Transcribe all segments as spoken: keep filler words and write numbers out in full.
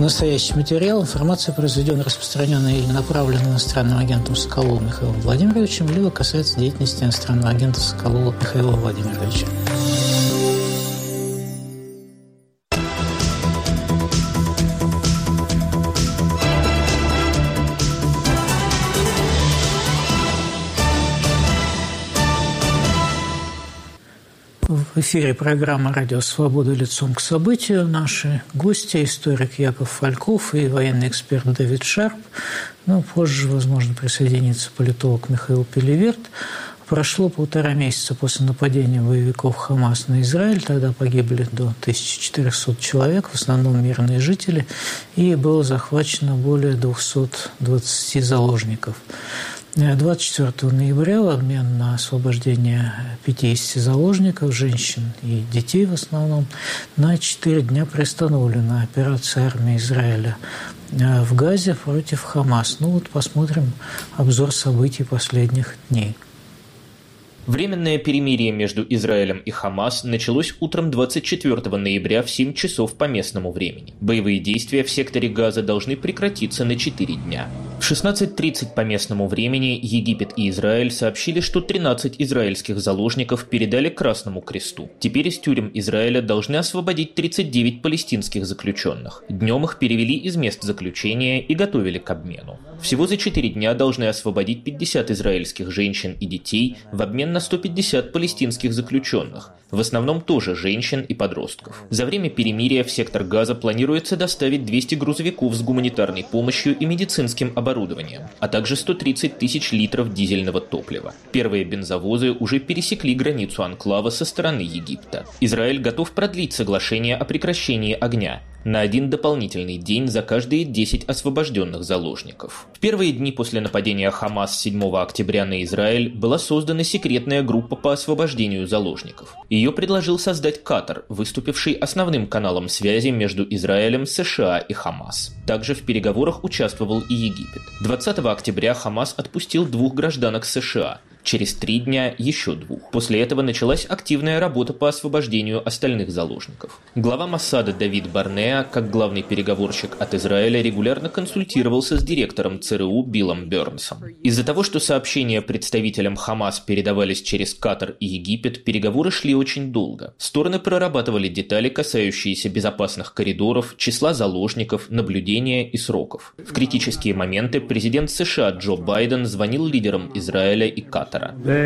настоящий материал. Информация произведена, распространенная или направлена иностранным агентом Соколовым Михаилом Владимировичем, либо касается деятельности иностранного агента Соколова Михаила Владимировича. В эфире программа «Радио Свобода. Лицом к событию». Наши гости – историк Яков Фальков и военный эксперт Дэвид Шарп. Ну, позже, возможно, присоединится политолог Михаил Пелеверт. Прошло полтора месяца после нападения боевиков ХАМАС на Израиль. Тогда погибли до тысячи четырехсот человек, в основном мирные жители, и было захвачено более двухсот двадцати заложников. двадцать четвёртого ноября в обмен на освобождение пятидесяти заложников, женщин и детей в основном, на четыре дня приостановлена операция армии Израиля в Газе против ХАМАС. Ну вот посмотрим обзор событий последних дней. Временное перемирие между Израилем и ХАМАС началось утром двадцать четвёртого ноября в семь часов по местному времени. Боевые действия в секторе Газа должны прекратиться на четыре дня. В шестнадцать тридцать по местному времени Египет и Израиль сообщили, что тринадцать израильских заложников передали Красному Кресту. Теперь из тюрем Израиля должны освободить тридцать девять палестинских заключенных. Днем их перевели из мест заключения и готовили к обмену. Всего за четыре дня должны освободить пятьдесят израильских женщин и детей в обмен на сто пятьдесят палестинских заключенных, в основном тоже женщин и подростков. За время перемирия в сектор Газа планируется доставить двести грузовиков с гуманитарной помощью и медицинским оборудованием, а также сто тридцать тысяч литров дизельного топлива. Первые бензовозы уже пересекли границу анклава со стороны Египта. Израиль готов продлить соглашение о прекращении огня на один дополнительный день за каждые десять освобожденных заложников. В первые дни после нападения ХАМАС седьмого октября на Израиль была создана секретная группа по освобождению заложников. Ее предложил создать Катар, выступивший основным каналом связи между Израилем, США и ХАМАС. Также в переговорах участвовал и Египет. двадцатого октября ХАМАС отпустил двух гражданок США. Через три дня еще двух. После этого началась активная работа по освобождению остальных заложников. Глава Моссада Давид Барнеа, как главный переговорщик от Израиля, регулярно консультировался с директором ЦРУ Биллом Бернсом. Из-за того, что сообщения представителям ХАМАС передавались через Катар и Египет, переговоры шли очень долго. Стороны прорабатывали детали, касающиеся безопасных коридоров, числа заложников, наблюдения и сроков. В критические моменты президент США Джо Байден звонил лидерам Израиля и Катара.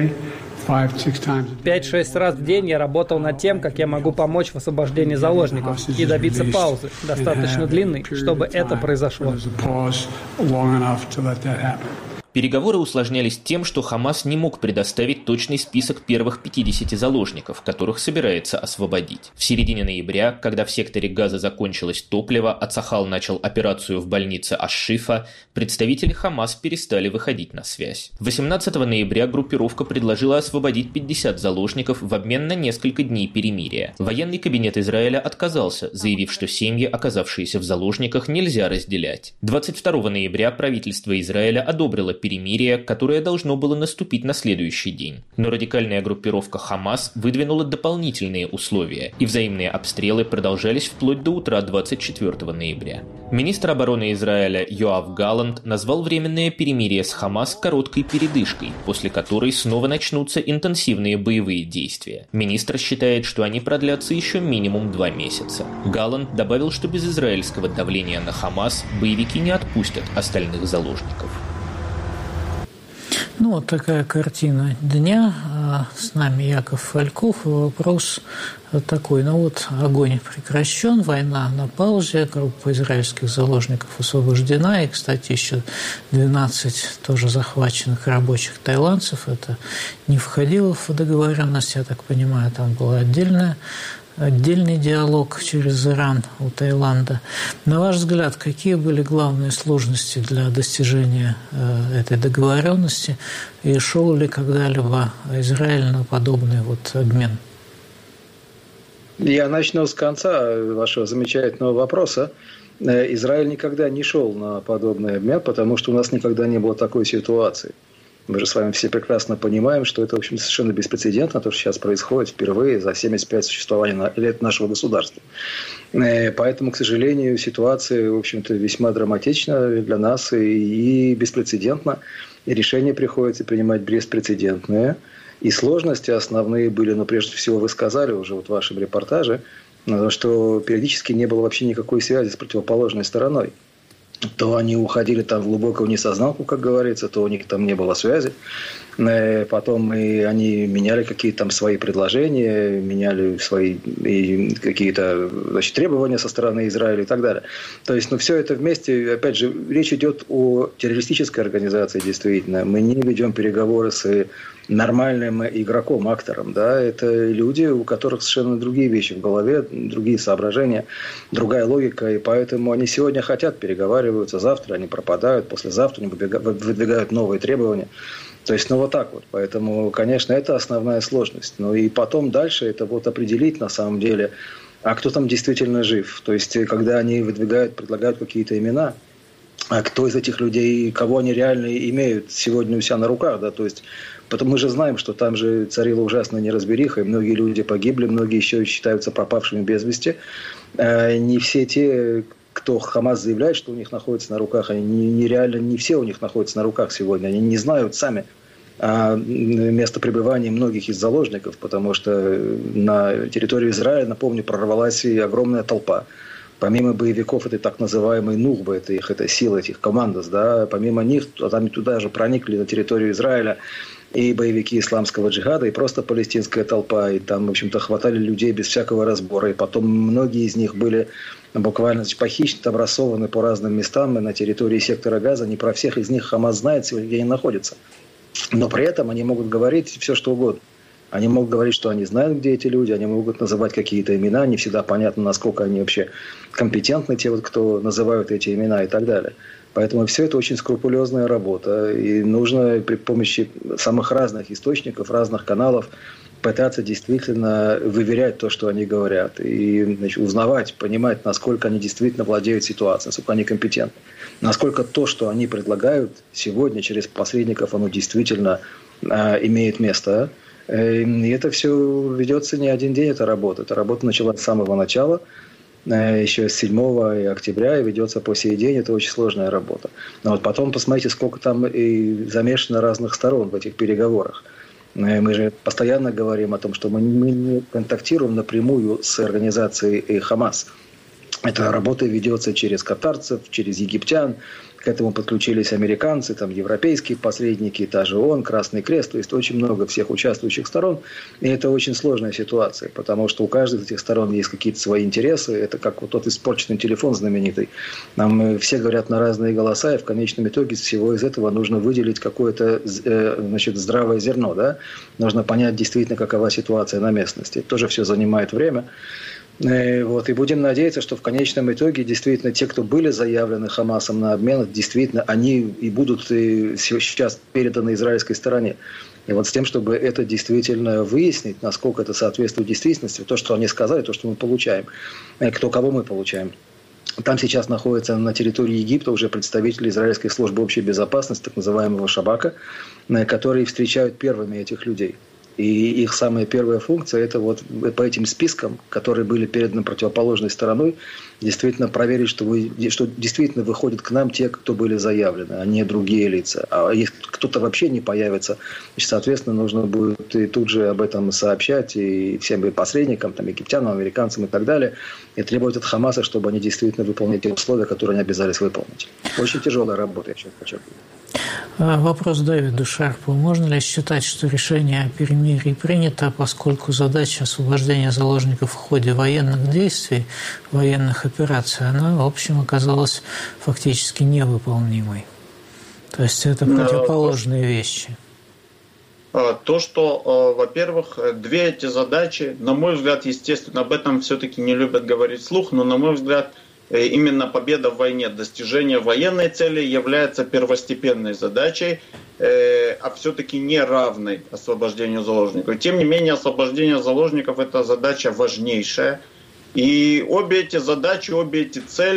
Пять-шесть раз в день я работал над тем, как я могу помочь в освобождении заложников и добиться паузы, достаточно длинной, чтобы это произошло. Переговоры усложнялись тем, что ХАМАС не мог предоставить точный список первых пятидесяти заложников, которых собирается освободить. В середине ноября, когда в секторе Газа закончилось топливо, а Цахал начал операцию в больнице Аш-Шифа, представители ХАМАС перестали выходить на связь. восемнадцатого ноября группировка предложила освободить пятьдесят заложников в обмен на несколько дней перемирия. Военный кабинет Израиля отказался, заявив, что семьи, оказавшиеся в заложниках, нельзя разделять. двадцать второго ноября правительство Израиля одобрило перемирие, которое должно было наступить на следующий день. Но радикальная группировка ХАМАС выдвинула дополнительные условия, и взаимные обстрелы продолжались вплоть до утра двадцать четвёртого ноября. Министр обороны Израиля Йоав Галланд назвал временное перемирие с ХАМАС короткой передышкой, после которой снова начнутся интенсивные боевые действия. Министр считает, что они продлятся еще минимум два месяца. Галланд добавил, что без израильского давления на ХАМАС боевики не отпустят остальных заложников. Ну, вот такая картина дня. С нами Яков Фальков. Вопрос такой. Ну вот огонь прекращен, война на паузе, группа израильских заложников освобождена. И, кстати, еще двенадцать тоже захваченных рабочих тайландцев. Это не входило в договоренность, я так понимаю, там была отдельная Отдельный диалог через Иран у Таиланда. На ваш взгляд, какие были главные сложности для достижения э, этой договоренности? И шел ли когда-либо Израиль на подобный вот обмен? Я начну с конца вашего замечательного вопроса. Израиль никогда не шел на подобный обмен, потому что у нас никогда не было такой ситуации. Мы же с вами все прекрасно понимаем, что это, в общем, совершенно беспрецедентно, то, что сейчас происходит впервые за семьдесят пять существования лет нашего государства. Поэтому, к сожалению, ситуация, в общем-то, весьма драматична для нас и беспрецедентна. И решения приходится принимать беспрецедентные. И сложности основные были, но прежде всего вы сказали уже вот в вашем репортаже, что периодически не было вообще никакой связи с противоположной стороной. То они уходили там в глубокую несознанку, как говорится, то у них там не было связи. Потом и они меняли какие-то там свои предложения, меняли свои и какие-то, значит, требования со стороны Израиля и так далее. То есть, ну, все это вместе, опять же, речь идет о террористической организации, действительно. Мы не ведем переговоры с нормальным игроком, актором. Да? Это люди, у которых совершенно другие вещи в голове, другие соображения, другая логика. И поэтому они сегодня хотят, переговариваются, завтра они пропадают, послезавтра они выдвигают новые требования. То есть, ну, вот так вот. Поэтому, конечно, это основная сложность. Ну, и потом дальше это вот определить, на самом деле, а кто там действительно жив. То есть, когда они выдвигают, предлагают какие-то имена, а кто из этих людей, кого они реально имеют сегодня у себя на руках, да, то есть, потому мы же знаем, что там же царила ужасная неразбериха, и многие люди погибли, многие еще считаются пропавшими без вести. Не все те, кто Хамас заявляет, что у них находится на руках, они нереально, не все у них находятся на руках сегодня, они не знают сами место пребывания многих из заложников, потому что на территории Израиля, напомню, прорвалась и огромная толпа. Помимо боевиков этой так называемой нухбы, это их, это сила этих командос, да, помимо них там туда же проникли на территорию Израиля и боевики исламского джихада, и просто палестинская толпа, и там, в общем-то, хватали людей без всякого разбора, и потом многие из них были буквально, значит, похищены, обрасованы по разным местам и на территории сектора Газа. Не про всех из них Хамас знает, где они находятся. Но при этом они могут говорить все, что угодно. Они могут говорить, что они знают, где эти люди, они могут называть какие-то имена, не всегда понятно, насколько они вообще компетентны, те, вот, кто называют эти имена и так далее. Поэтому все это очень скрупулезная работа, и нужно при помощи самых разных источников, разных каналов пытаться действительно выверять то, что они говорят, и, значит, узнавать, понимать, насколько они действительно владеют ситуацией, насколько они компетентны, насколько то, что они предлагают сегодня через посредников, оно действительно э, имеет место. И это все ведется не один день, эта работа. Эта работа началась с самого начала, еще с седьмого октября, и ведется по сей день. Это очень сложная работа. Но вот потом посмотрите, сколько там и замешано разных сторон в этих переговорах. Мы же постоянно говорим о том, что мы не контактируем напрямую с организацией Хамас. Эта работа ведется через катарцев, через египтян. К этому подключились американцы, там, европейские посредники, та же ООН, Красный Крест. То есть очень много всех участвующих сторон. И это очень сложная ситуация, потому что у каждой из этих сторон есть какие-то свои интересы. Это как вот тот испорченный телефон знаменитый. Нам все говорят на разные голоса, и в конечном итоге из всего из этого нужно выделить какое-то, значит, здравое зерно. Да? Нужно понять действительно, какова ситуация на местности. Тоже все занимает время. Вот, и будем надеяться, что в конечном итоге действительно те, кто были заявлены Хамасом на обмен, действительно они и будут и сейчас переданы израильской стороне. И вот с тем, чтобы это действительно выяснить, насколько это соответствует действительности, то, что они сказали, то, что мы получаем, кто кого мы получаем. Там сейчас находится на территории Египта уже представители израильской службы общей безопасности, так называемого Шабака, которые встречают первыми этих людей. И их самая первая функция – это вот по этим спискам, которые были переданы противоположной стороной, действительно проверить, что, вы, что действительно выходят к нам те, кто были заявлены, а не другие лица. А если кто-то вообще не появится, значит, соответственно, нужно будет и тут же об этом сообщать и всем посредникам, там, египтянам, американцам и так далее, и требовать от Хамаса, чтобы они действительно выполнили те условия, которые они обязались выполнить. Очень тяжелая работа, я сейчас подчеркну. Вопрос Дэвиду Шарпу. Можно ли считать, что решение о перемирии принято, поскольку задача освобождения заложников в ходе военных действий, военных операций, она, в общем, оказалась фактически невыполнимой? То есть это противоположные вещи. То, что, во-первых, две эти задачи, на мой взгляд, естественно, об этом все-таки не любят говорить вслух, но, на мой взгляд, именно победа в войне, достижение военной цели является первостепенной задачей, а все-таки не равной освобождению заложников. Тем не менее, освобождение заложников – это задача важнейшая. И обе эти задачи, обе эти цели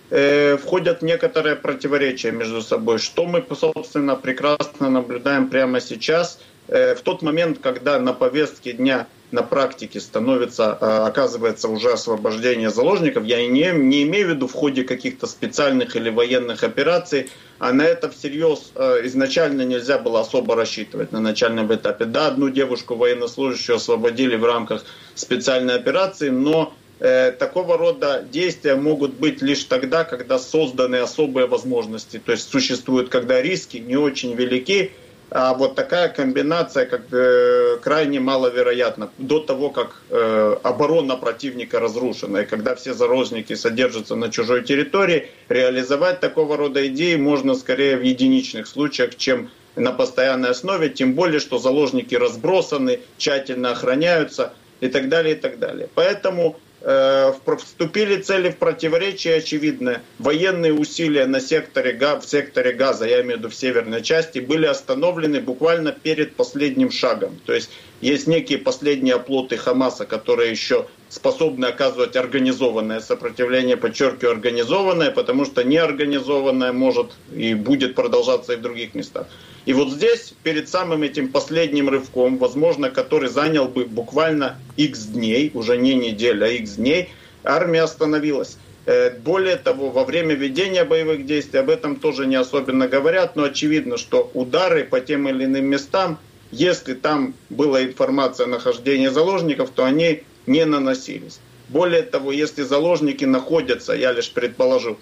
э, входят в некоторые противоречия между собой, что мы, собственно, прекрасно наблюдаем прямо сейчас, э, в тот момент, когда на повестке дня на практике становится, оказывается уже освобождение заложников. Я не, не имею в виду в ходе каких-то специальных или военных операций, а на это всерьез изначально нельзя было особо рассчитывать на начальном этапе. Да, одну девушку военнослужащую освободили в рамках специальной операции, но э, такого рода действия могут быть лишь тогда, когда созданы особые возможности. То есть существуют, когда риски не очень велики. А вот такая комбинация как бы крайне маловероятна до того, как э, оборона противника разрушена. И когда все заложники содержатся на чужой территории, реализовать такого рода идеи можно скорее в единичных случаях, чем на постоянной основе. Тем более, что заложники разбросаны, тщательно охраняются и так далее, и так далее. Поэтому э, вступили цели в противоречие очевидное. Военные усилия на секторе, в секторе Газа, я имею в виду в северной части, были остановлены буквально перед последним шагом. То есть есть некие последние оплоты Хамаса, которые еще способны оказывать организованное сопротивление, подчеркиваю, организованное, потому что неорганизованное может и будет продолжаться и в других местах. И вот здесь, перед самым этим последним рывком, возможно, который занял бы буквально X дней, уже не неделя, а X дней, армия остановилась. Более того, во время ведения боевых действий, об этом тоже не особенно говорят, но очевидно, что удары по тем или иным местам, если там была информация о нахождении заложников, то они не наносились. Более того, если заложники находятся, я лишь предположу,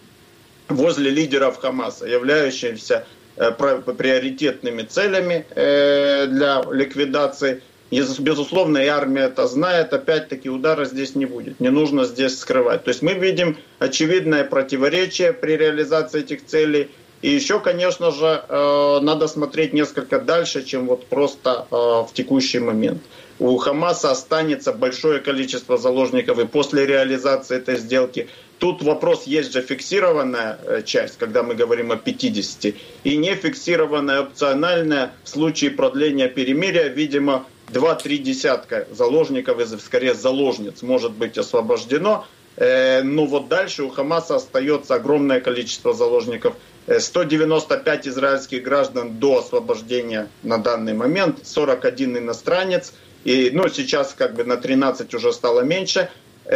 возле лидеров Хамаса, являющихся приоритетными целями для ликвидации, безусловно, и армия это знает, опять-таки удара здесь не будет, не нужно здесь скрывать. То есть мы видим очевидное противоречие при реализации этих целей. И еще, конечно же, надо смотреть несколько дальше, чем вот просто в текущий момент. У Хамаса останется большое количество заложников и после реализации этой сделки. Тут вопрос, есть же фиксированная часть, когда мы говорим о пятидесяти, и не фиксированная, опциональная в случае продления перемирия. Видимо, два-три десятка заложников, скорее заложниц, может быть освобождено. Но вот дальше у Хамаса остается огромное количество заложников. сто девяносто пять израильских граждан до освобождения на данный момент, сорок один иностранец. И, ну, сейчас как бы на тринадцать уже стало меньше.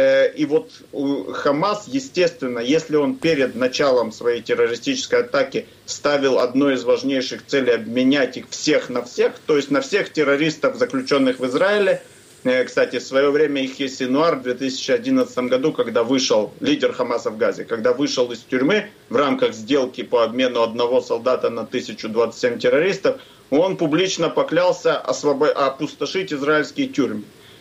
И вот Хамас, естественно, если он перед началом своей террористической атаки ставил одной из важнейших целей обменять их всех на всех, то есть на всех террористов, заключенных в Израиле. Кстати, в свое время Ихья Синуар в две тысячи одиннадцатом году, когда вышел лидер Хамаса в Газе, когда вышел из тюрьмы в рамках сделки по обмену одного солдата на тысячу двадцать семь террористов, он публично поклялся освобо... опустошить израильские тюрьмы.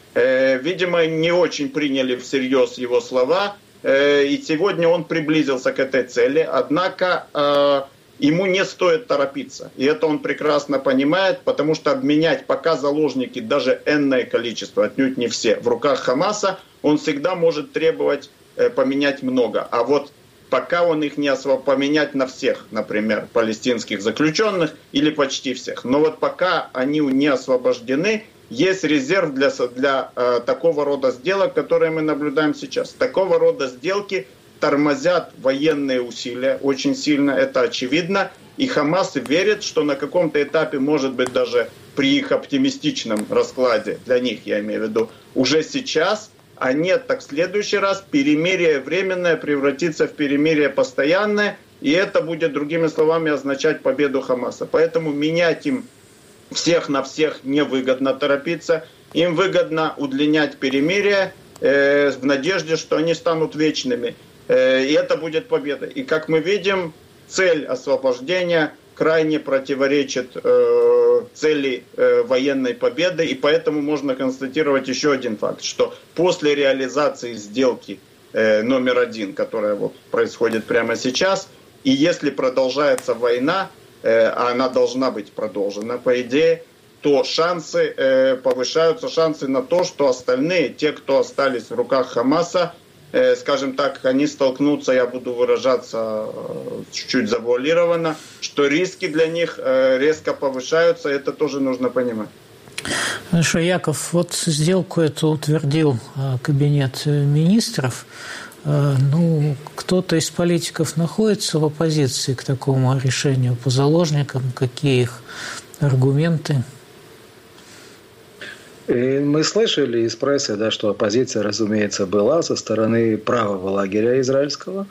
Э, видимо, не очень приняли всерьез его слова, э, и сегодня он приблизился к этой цели, однако э, ему не стоит торопиться. И это он прекрасно понимает, потому что обменять пока заложники, даже энное количество, отнюдь не все, в руках Хамаса, он всегда может требовать э, поменять много. А вот пока он их не освободит, поменять на всех, например, палестинских заключенных или почти всех. Но вот пока они не освобождены, есть резерв для, для э, такого рода сделок, которые мы наблюдаем сейчас. Такого рода сделки тормозят военные усилия очень сильно, это очевидно. И Хамас верит, что на каком-то этапе, может быть, даже при их оптимистичном раскладе, для них я имею в виду, уже сейчас, а нет, так в следующий раз перемирие временное превратится в перемирие постоянное, и это будет, другими словами, означать победу Хамаса. Поэтому менять им всех на всех невыгодно торопиться, им выгодно удлинять перемирие э, в надежде, что они станут вечными, э, и это будет победа. И как мы видим, цель освобождения крайне противоречит э, цели э, военной победы, и поэтому можно констатировать еще один факт, что после реализации сделки э, номер один, которая вот происходит прямо сейчас, и если продолжается война, э, а она должна быть продолжена, по идее, то шансы э, повышаются, шансы на то, что остальные, те, кто остались в руках Хамаса, э, скажем так, они столкнутся, я буду выражаться э, чуть-чуть завуалированно, что риски для них э, резко повышаются, это тоже нужно понимать. Хорошо, Яков, вот сделку эту утвердил кабинет министров. Ну, кто-то из политиков находится в оппозиции к такому решению по заложникам? Какие их аргументы? И мы слышали из прессы, да, что оппозиция, разумеется, была со стороны правого лагеря израильского.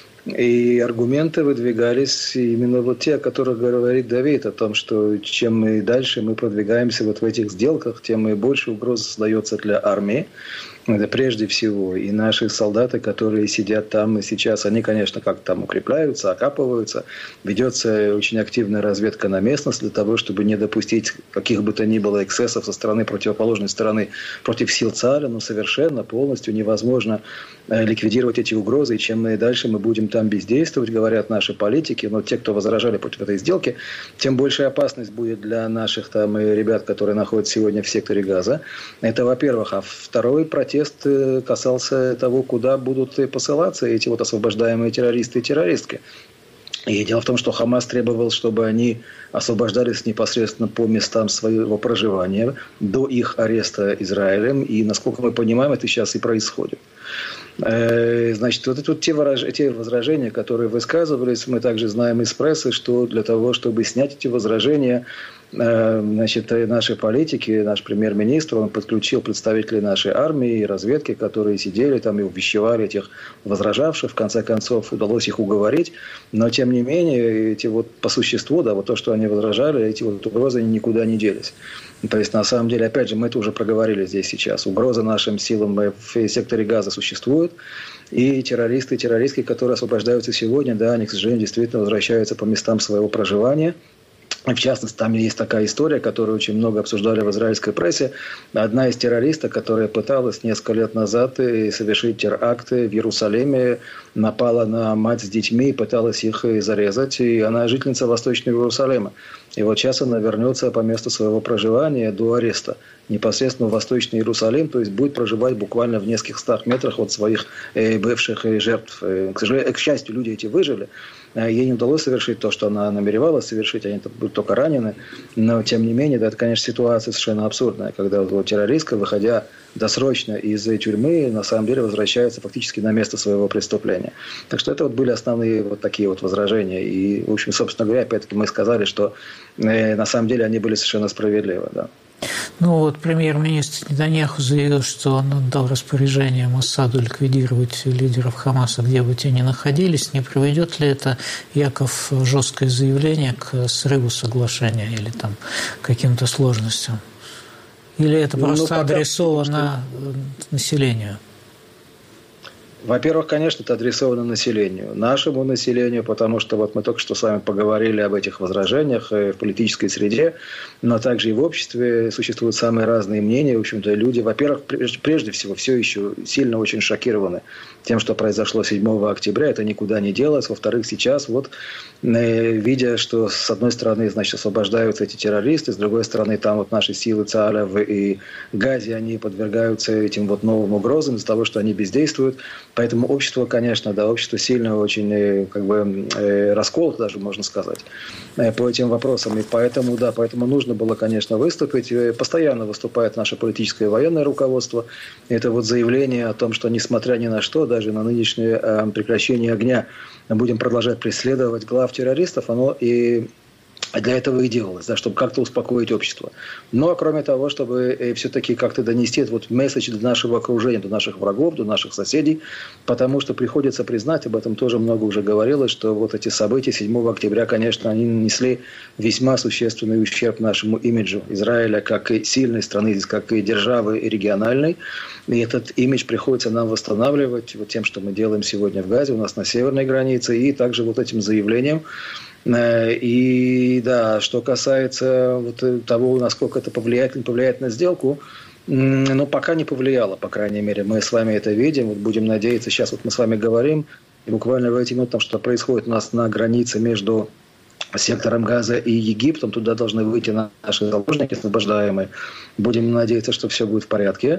И аргументы выдвигались именно вот те, о которых говорит Давид, о том, что чем мы дальше мы продвигаемся вот в этих сделках, тем и больше угроз создается для армии. Это прежде всего. И наши солдаты, которые сидят там и сейчас, они, конечно, как там укрепляются, окапываются. Ведется очень активная разведка на местность для того, чтобы не допустить каких бы то ни было эксцессов со стороны противоположной стороны против сил ЦАРа. Но совершенно полностью невозможно ликвидировать эти угрозы. И чем дальше мы будем там бездействовать, говорят наши политики, но те, кто возражали против этой сделки, тем большая опасность будет для наших там ребят, которые находятся сегодня в секторе Газа. Это, во-первых. А второй протест касался того, куда будут посылаться эти вот освобождаемые террористы и террористки. И дело в том, что Хамас требовал, чтобы они освобождались непосредственно по местам своего проживания до их ареста Израилем. И, насколько мы понимаем, это сейчас и происходит. Значит, вот это вот те, выраж... те возражения, которые высказывались, мы также знаем из прессы, что для того, чтобы снять эти возражения, значит, наши политики, наш премьер-министр, он подключил представителей нашей армии и разведки, которые сидели там и увещевали этих возражавших. В конце концов, удалось их уговорить. Но, тем не менее, эти вот по существу, да, вот то, что они возражали, эти вот угрозы никуда не делись. То есть, на самом деле, опять же, мы это уже проговорили здесь сейчас. Угроза нашим силам в секторе Газа существует. И террористы и террористки, которые освобождаются сегодня, да, они, к сожалению, действительно возвращаются по местам своего проживания. В частности, там есть такая история, которую очень много обсуждали в израильской прессе. Одна из террористок, которая пыталась несколько лет назад совершить теракты в Иерусалиме, напала на мать с детьми, пыталась их зарезать. И она жительница Восточного Иерусалима. И вот сейчас она вернется по месту своего проживания до ареста непосредственно в Восточный Иерусалим, то есть будет проживать буквально в нескольких стах метрах от своих э, бывших э, жертв. Э, к сожалению, к счастью, люди эти выжили. Э, ей не удалось совершить то, что она намеревалась совершить, они будут только ранены. Но, тем не менее, да, это, конечно, ситуация совершенно абсурдная, когда вот, террористка, выходя досрочно из тюрьмы, на самом деле возвращается фактически на место своего преступления. Так что это вот были основные вот такие вот возражения. И, в общем, собственно говоря, опять-таки мы сказали, что э, на самом деле они были совершенно справедливы, да. Ну вот премьер-министр Нетаньяху заявил, что он отдал распоряжение Моссаду ликвидировать лидеров Хамаса, где бы те ни находились. Не приведет ли это, Яков, жесткое заявление к срыву соглашения или там каким-то сложностям? Или это просто ну, пока, адресовано что... населению? Во-первых, конечно, это адресовано населению, нашему населению, потому что вот мы только что с вами поговорили об этих возражениях в политической среде, но также и в обществе существуют самые разные мнения. В общем-то, люди, во-первых, прежде всего, все еще сильно очень шокированы тем, что произошло седьмого октября. Это никуда не делось. Во-вторых, сейчас вот, видя, что с одной стороны, значит, освобождаются эти террористы, с другой стороны, там вот наши силы ЦАРа в Газе, они подвергаются этим вот новым угрозам из-за того, что они бездействуют. Поэтому общество, конечно, да, общество сильно очень, как бы, расколото, даже можно сказать, по этим вопросам. И поэтому, да, поэтому нужно было, конечно, выступить. Постоянно выступает наше политическое и военное руководство. Это вот заявление о том, что, несмотря ни на что, даже на нынешнее прекращение огня, мы будем продолжать преследовать глав террористов, оно и для этого и делалось, да, чтобы как-то успокоить общество. Но, кроме того, чтобы все-таки как-то донести этот вот месседж до нашего окружения, до наших врагов, до наших соседей, потому что приходится признать, об этом тоже много уже говорилось, что вот эти события седьмого октября, конечно, они нанесли весьма существенный ущерб нашему имиджу Израиля как и сильной страны, как и державы региональной. И этот имидж приходится нам восстанавливать вот тем, что мы делаем сегодня в Газе, у нас на северной границе, и также вот этим заявлением. И да, что касается вот того, насколько это повлияет, не повлияет на сделку, ну, пока не повлияло, по крайней мере. Мы с вами это видим, вот будем надеяться, сейчас вот мы с вами говорим, и буквально в эти минуты, там, что происходит у нас на границе между сектором Газа и Египтом, туда должны выйти наши заложники освобождаемые. Будем надеяться, что все будет в порядке.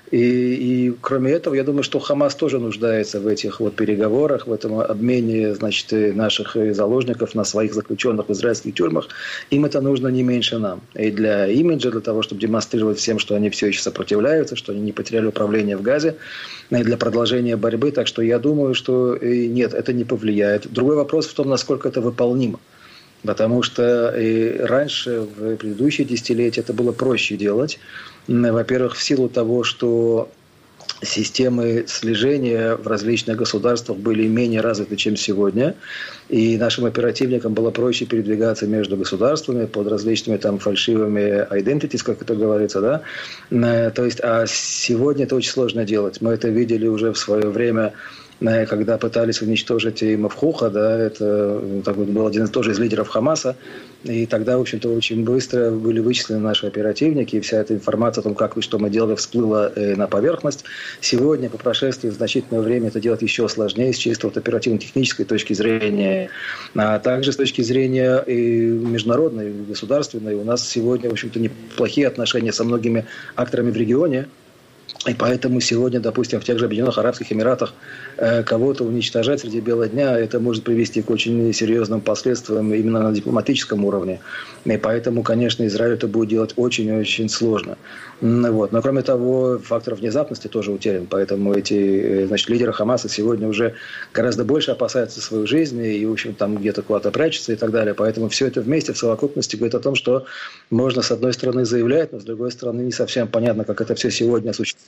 И, и кроме этого, я думаю, что Хамас тоже нуждается в этих вот переговорах, в этом обмене, значит, наших заложников на своих заключенных в израильских тюрьмах. Им это нужно не меньше нам. И для имиджа, для того, чтобы демонстрировать всем, что они все еще сопротивляются, что они не потеряли управление в Газе, и для продолжения борьбы. Так что я думаю, что нет, это не повлияет. Другой вопрос в том, насколько это выполнимо. Потому что и раньше, в предыдущие десятилетия, это было проще делать. Во-первых, в силу того, что системы слежения в различных государствах были менее развиты, чем сегодня. И нашим оперативникам было проще передвигаться между государствами под различными там фальшивыми identities, как это говорится, да. То есть, а сегодня это очень сложно делать. Мы это видели уже в свое время, когда пытались уничтожить и Мавхуха, да, это так вот, был один тоже из лидеров Хамаса, и тогда, в общем-то, очень быстро были вычислены наши оперативники, и вся эта информация о том, как и что мы делали, всплыла на поверхность. Сегодня, по прошествии значительного времени, это делать еще сложнее с чисто вот оперативно-технической точки зрения, а также с точки зрения и международной, и государственной. У нас сегодня, в общем-то, неплохие отношения со многими акторами в регионе. И поэтому сегодня, допустим, в тех же Объединенных Арабских Эмиратах э, кого-то уничтожать среди бела дня, это может привести к очень серьезным последствиям именно на дипломатическом уровне. И поэтому, конечно, Израилю это будет делать очень-очень сложно. Вот. Но, кроме того, фактор внезапности тоже утерян. Поэтому эти, значит, лидеры Хамаса сегодня уже гораздо больше опасаются свою жизнь и, в общем, там где-то куда-то прячутся и так далее. Поэтому все это вместе в совокупности говорит о том, что можно, с одной стороны, заявлять, но, с другой стороны, не совсем понятно, как это все сегодня осуществляется.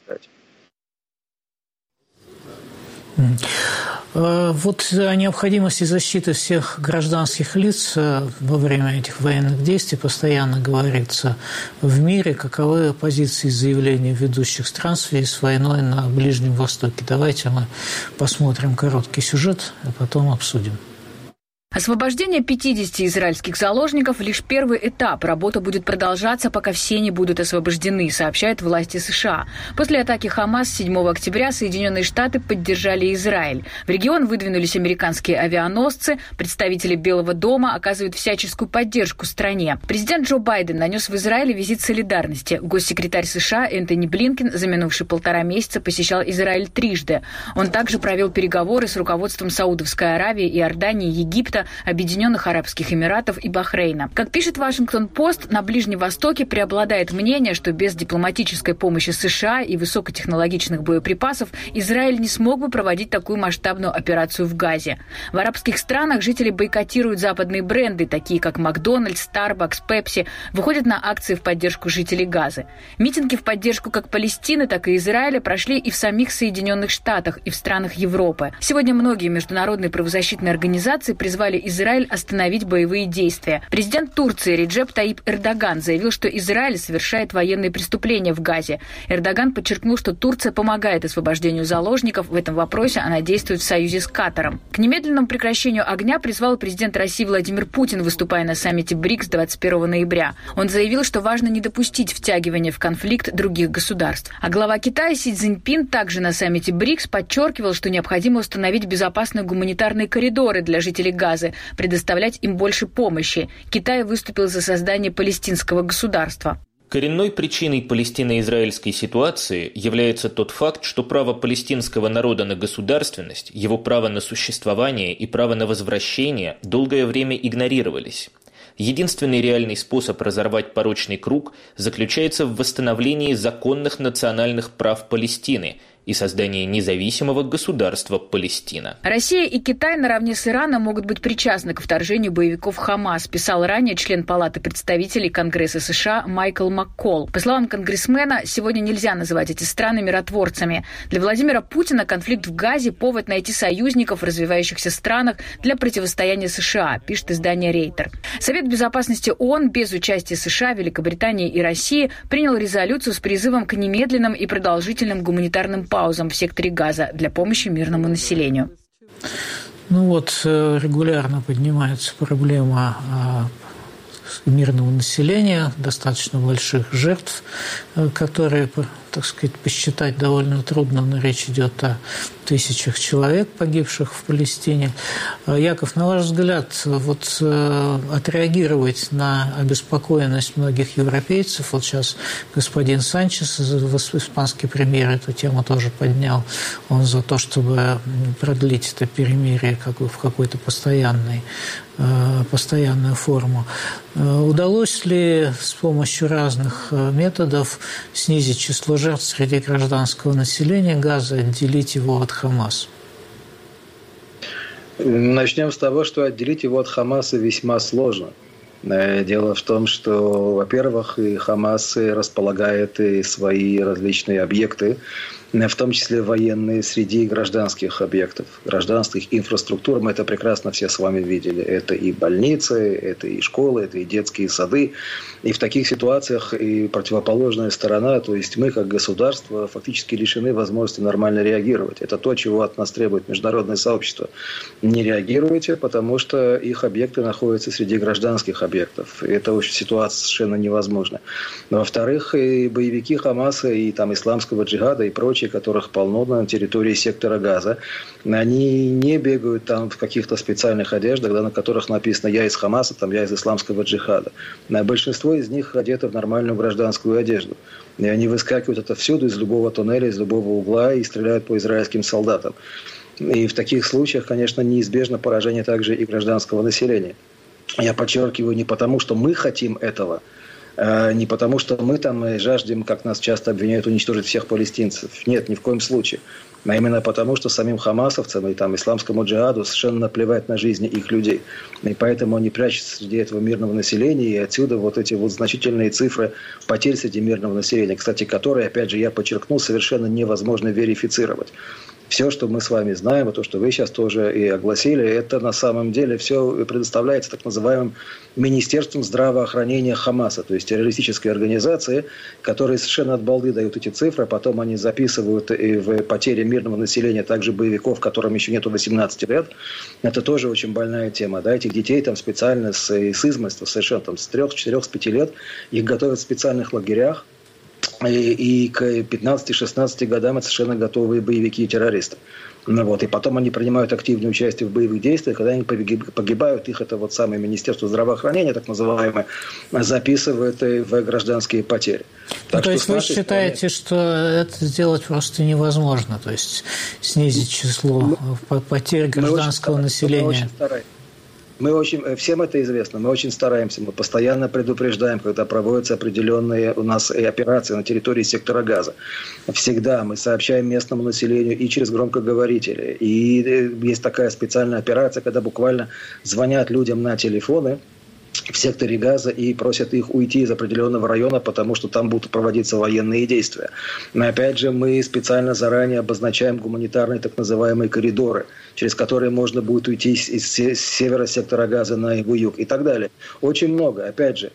Вот о необходимости защиты всех гражданских лиц во время этих военных действий постоянно говорится в мире. Каковы позиции и заявления ведущих стран в связи с войной на Ближнем Востоке? Давайте мы посмотрим короткий сюжет, а потом обсудим. Освобождение пятидесяти израильских заложников – лишь первый этап. Работа будет продолжаться, пока все не будут освобождены, сообщают власти США. После атаки Хамас седьмого октября Соединенные Штаты поддержали Израиль. В регион выдвинулись американские авианосцы. Представители Белого дома оказывают всяческую поддержку стране. Президент Джо Байден нанес в Израиле визит солидарности. Госсекретарь США Энтони Блинкен за минувшие полтора месяца посещал Израиль трижды. Он также провел переговоры с руководством Саудовской Аравии, Иордании, Египта, Объединенных Арабских Эмиратов и Бахрейна. Как пишет Вашингтон-Пост, на Ближнем Востоке преобладает мнение, что без дипломатической помощи США и высокотехнологичных боеприпасов Израиль не смог бы проводить такую масштабную операцию в Газе. В арабских странах жители бойкотируют западные бренды, такие как Макдональдс, Starbucks, Pepsi, выходят на акции в поддержку жителей Газы. Митинги в поддержку как Палестины, так и Израиля прошли и в самих Соединенных Штатах, и в странах Европы. Сегодня многие международные правозащитные организации призвали Израиль остановить боевые действия. Президент Турции Реджеп Таип Эрдоган заявил, что Израиль совершает военные преступления в Газе. Эрдоган подчеркнул, что Турция помогает освобождению заложников. В этом вопросе она действует в союзе с Катаром. К немедленному прекращению огня призвал президент России Владимир Путин, выступая на саммите БРИКС двадцать первого ноября. Он заявил, что важно не допустить втягивания в конфликт других государств. А глава Китая Си Цзиньпин также на саммите БРИКС подчеркивал, что необходимо установить безопасные гуманитарные коридоры для жителей Газы, предоставлять им больше помощи. Китай выступил за создание палестинского государства. Коренной причиной палестино-израильской ситуации является тот факт, что право палестинского народа на государственность, его право на существование и право на возвращение долгое время игнорировались. Единственный реальный способ разорвать порочный круг заключается в восстановлении законных национальных прав Палестины и создании независимого государства Палестина. Россия и Китай наравне с Ираном могут быть причастны к вторжению боевиков Хамас, писал ранее член Палаты представителей Конгресса США Майкл Маккол. По словам конгрессмена, сегодня нельзя называть эти страны миротворцами. Для Владимира Путина конфликт в Газе – повод найти союзников в развивающихся странах для противостояния США, пишет издание Рейтер. Совет безопасности ООН без участия США, Великобритании и России принял резолюцию с призывом к немедленным и продолжительным гуманитарным паузам в секторе Газа для помощи мирному населению. Ну вот, регулярно поднимается проблема мирного населения, достаточно больших жертв, которые так сказать, посчитать довольно трудно, но речь идет о тысячах человек, погибших в Палестине. Яков, на ваш взгляд, вот отреагировать на обеспокоенность многих европейцев, вот сейчас господин Санчес, испанский премьер, эту тему тоже поднял, он за то, чтобы продлить это перемирие как бы в какой-то постоянной, постоянную форму. Удалось ли с помощью разных методов снизить число жертв среди гражданского населения Газы, отделить его от Хамас? Начнем с того, что отделить его от Хамаса весьма сложно. Дело в том, что, во-первых, и Хамас располагает и свои различные объекты, в том числе военные, среди гражданских объектов, гражданских инфраструктур. Мы это прекрасно все с вами видели. Это и больницы, это и школы, это и детские сады. И в таких ситуациях и противоположная сторона, то есть мы как государство, фактически лишены возможности нормально реагировать. Это то, чего от нас требует международное сообщество. Не реагируйте, потому что их объекты находятся среди гражданских объектов. И это ситуация совершенно невозможна. Во-вторых, и боевики Хамаса, и там исламского джихада, и прочие, которых полно на территории сектора Газа, они не бегают там в каких-то специальных одеждах, да, на которых написано «я из Хамаса», там «я из исламского джихада». Большинство из них одеты в нормальную гражданскую одежду. И они выскакивают отовсюду, из любого туннеля, из любого угла и стреляют по израильским солдатам. И в таких случаях, конечно, неизбежно поражение также и гражданского населения. Я подчеркиваю, не потому, что мы хотим этого, не потому, что мы там жаждем, как нас часто обвиняют, уничтожить всех палестинцев. Нет, ни в коем случае. А именно потому, что самим хамасовцам и там, исламскому джихаду совершенно наплевать на жизни их людей. И поэтому они прячутся среди этого мирного населения. И отсюда вот эти вот значительные цифры потерь среди мирного населения, кстати, которые, опять же, я подчеркнул, совершенно невозможно верифицировать. Все, что мы с вами знаем, и то, что вы сейчас тоже и огласили, это на самом деле все предоставляется так называемым Министерством здравоохранения Хамаса, то есть террористической организации, которые совершенно от балды дают эти цифры, а потом они записывают и в потери мирного населения, также боевиков, которым еще нету восемнадцати лет. Это тоже очень больная тема. Да? Этих детей там специально с, с измольства, совершенно там, с трех, четырех, с пяти лет, их готовят в специальных лагерях. И, и к пятнадцати-шестнадцати годам это совершенно готовые боевики и террористы. Ну, вот. И потом они принимают активное участие в боевых действиях. Когда они погибают, их это вот самое Министерство здравоохранения, так называемое, записывает в гражданские потери. Ну, так то есть вы считаете, стороны... что это сделать просто невозможно? То есть снизить число мы, потерь гражданского мы населения? Мы очень стараемся. Мы очень, всем это известно, мы очень стараемся, мы постоянно предупреждаем, когда проводятся определенные у нас операции на территории сектора Газа. Всегда мы сообщаем местному населению и через громкоговорители. И есть такая специальная операция, когда буквально звонят людям на телефоны в секторе Газа и просят их уйти из определенного района, потому что там будут проводиться военные действия. Но опять же, мы специально заранее обозначаем гуманитарные так называемые коридоры, через которые можно будет уйти из севера сектора Газа на его юг и так далее. Очень много. Опять же,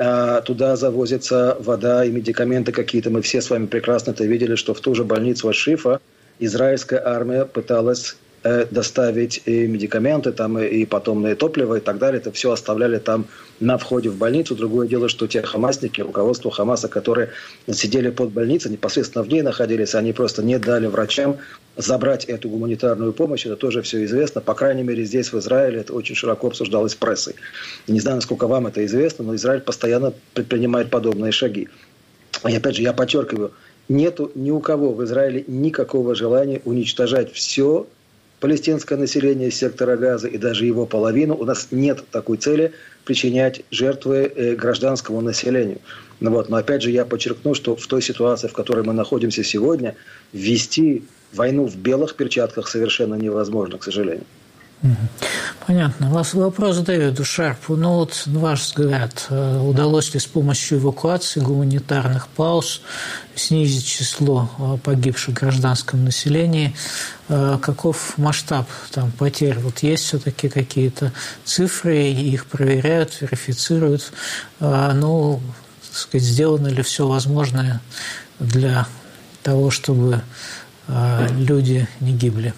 туда завозится вода и медикаменты какие-то. Мы все с вами прекрасно это видели, что в ту же больницу Аш-Шифа израильская армия пыталась доставить и медикаменты, там, и потомное топливо и так далее. Это все оставляли там на входе в больницу. Другое дело, что те хамасники, руководство Хамаса, которые сидели под больницей, непосредственно в ней находились, они просто не дали врачам забрать эту гуманитарную помощь. Это тоже все известно. По крайней мере, здесь, в Израиле, это очень широко обсуждалось прессой. Не знаю, насколько вам это известно, но Израиль постоянно предпринимает подобные шаги. И опять же, я подчеркиваю, нету ни у кого в Израиле никакого желания уничтожать все палестинское население сектора Газа и даже его половину. У нас нет такой цели причинять жертвы гражданскому населению. Ну вот. Но опять же я подчеркну, что в той ситуации, в которой мы находимся сегодня, ввести войну в белых перчатках совершенно невозможно, к сожалению. Понятно. У вас вопрос Дэвиду Шарпу. Ну вот, на ваш взгляд, удалось ли с помощью эвакуации, гуманитарных пауз снизить число погибших в гражданском населении? Каков масштаб там потерь? Вот есть все-таки какие-то цифры, их проверяют, верифицируют. Ну, так сказать, сделано ли все возможное для того, чтобы люди не гибли?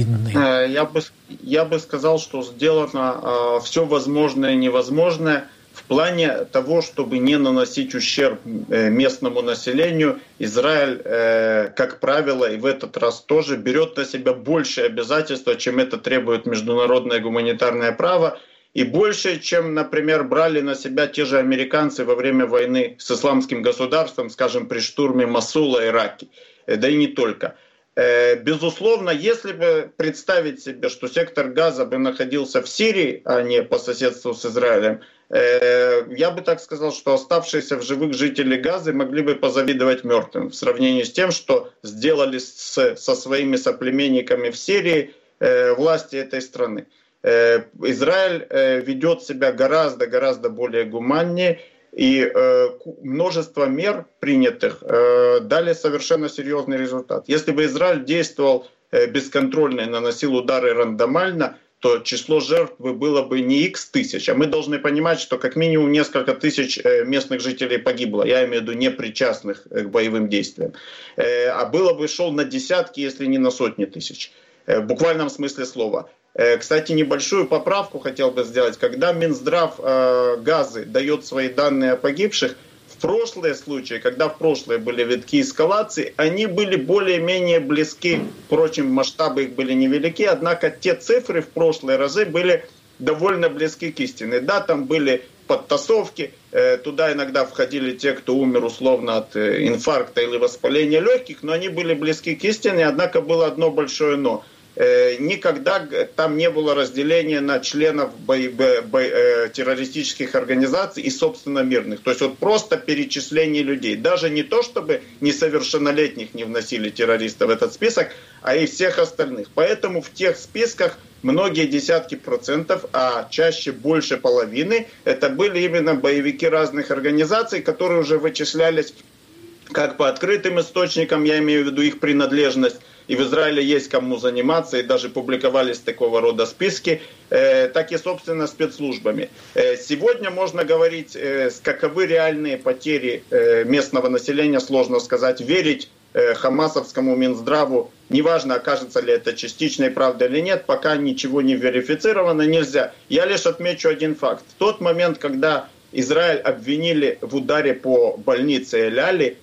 Невидные. Я бы, я бы сказал, что сделано э, все возможное и невозможное. В плане того, чтобы не наносить ущерб местному населению, Израиль, как правило, и в этот раз тоже берет на себя большие обязательства, чем это требует международное гуманитарное право, и больше, чем, например, брали на себя те же американцы во время войны с исламским государством, скажем, при штурме Мосула, Ираке, да и не только. Безусловно, если бы представить себе, что сектор Газа бы находился в Сирии, а не по соседству с Израилем, я бы так сказал, что оставшиеся в живых жители Газы могли бы позавидовать мертвым в сравнении с тем, что сделали с, со своими соплеменниками в Сирии власти этой страны. Израиль ведет себя гораздо-гораздо более гуманнее, и э, множество мер принятых э, дали совершенно серьезный результат. Если бы Израиль действовал э, бесконтрольно и наносил удары рандомально, то число жертв было бы не икс тысяч. А мы должны понимать, что как минимум несколько тысяч э, местных жителей погибло. Я имею в виду непричастных э, к боевым действиям. Э, а было бы шел на десятки, если не на сотни тысяч. Э, в буквальном смысле слова. Кстати, небольшую поправку хотел бы сделать. Когда Минздрав э, Газы дает свои данные о погибших, в прошлые случаи, когда в прошлые были витки эскалации, они были более-менее близки. Впрочем, масштабы их были невелики, однако те цифры в прошлые разы были довольно близки к истине. Да, там были подтасовки, э, туда иногда входили те, кто умер условно от э, инфаркта или воспаления легких, но они были близки к истине, однако было одно большое «но». Никогда там не было разделения на членов бо- бо- бо- террористических организаций и, собственно, мирных. То есть вот просто перечисление людей. Даже не то, чтобы несовершеннолетних не вносили террористов в этот список, а и всех остальных. Поэтому в тех списках многие десятки процентов, а чаще больше половины, это были именно боевики разных организаций, которые уже вычислялись как по открытым источникам, я имею в виду их принадлежность, и в Израиле есть кому заниматься, и даже публиковались такого рода списки, э, так и, собственно, спецслужбами. Э, сегодня можно говорить, э, каковы реальные потери э, местного населения, сложно сказать. Верить э, хамасовскому Минздраву, неважно, окажется ли это частичной правдой или нет, пока ничего не верифицировано, нельзя. Я лишь отмечу один факт. В тот момент, когда Израиль обвинили в ударе по больнице Эль-Али,